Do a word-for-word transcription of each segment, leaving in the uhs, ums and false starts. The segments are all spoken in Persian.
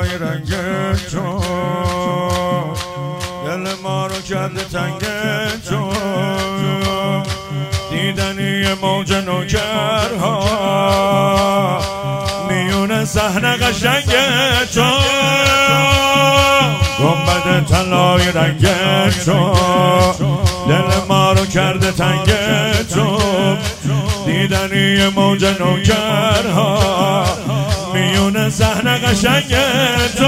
طلایی رنگ تو، دل ما رو کرده تنگ تو، دیدنی موج نوکرها میون صحنه قشنگ تو، گنبد طلایی رنگ تو، دل ما رو کرده تنگ تو، دیدنی موج نوکرها میون صحنه قشنگ تو.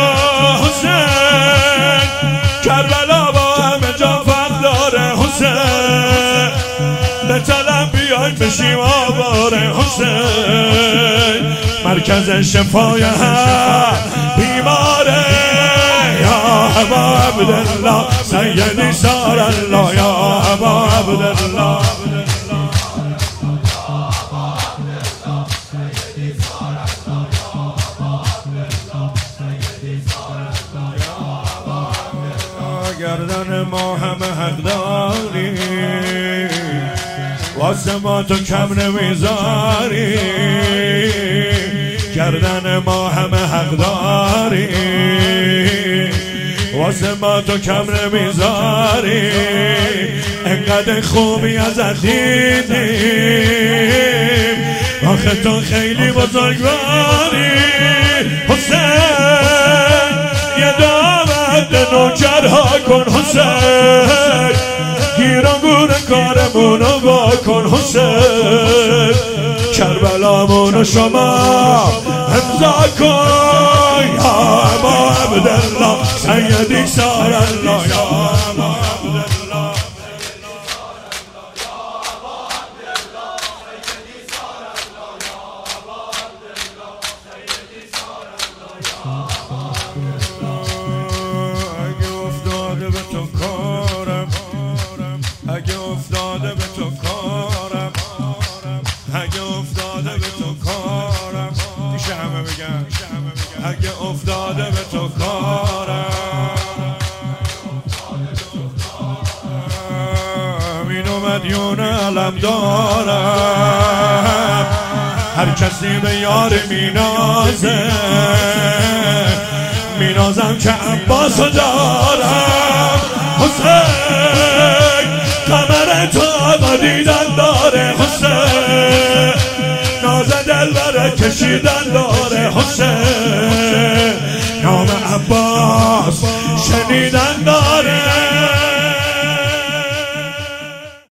حسین کربلا با همه جا فرق داره، حسین به طلب بیای بشیم آواره، حسین مرکز شفای هر بیماره، یا ابا عبدالله سیدی سار الله، یا ابا عبدالله گردن ما همه حق داری، واسه ما تو کم نمیذاری، گردن ما همه حق داری، واسه ما تو کم نمیذاری، انقدر خوبی ازت دیدیم، آخه تو خیلی بزرگواری. حسین یه دعوت نوکرها کن، حسین گیرانگور کارمونو با کن، حسین کربلامونو شما امضا کن، یا ابا عبدالله سیدی سار الله، یا ابا عبدالله اگه افتاده به تو کارم، اگه افتاده به تو کارم، میشه همه بگن اگه افتاده به تو کارم، اینو مدیون علم دارم، هر کسی به یار مینازه، مینازم که عباسو دارم. حسین قمر تو آقا دیدن داره، حسین ناز دل بره کشیدن داره، حسین نام عباس شنیدن داره،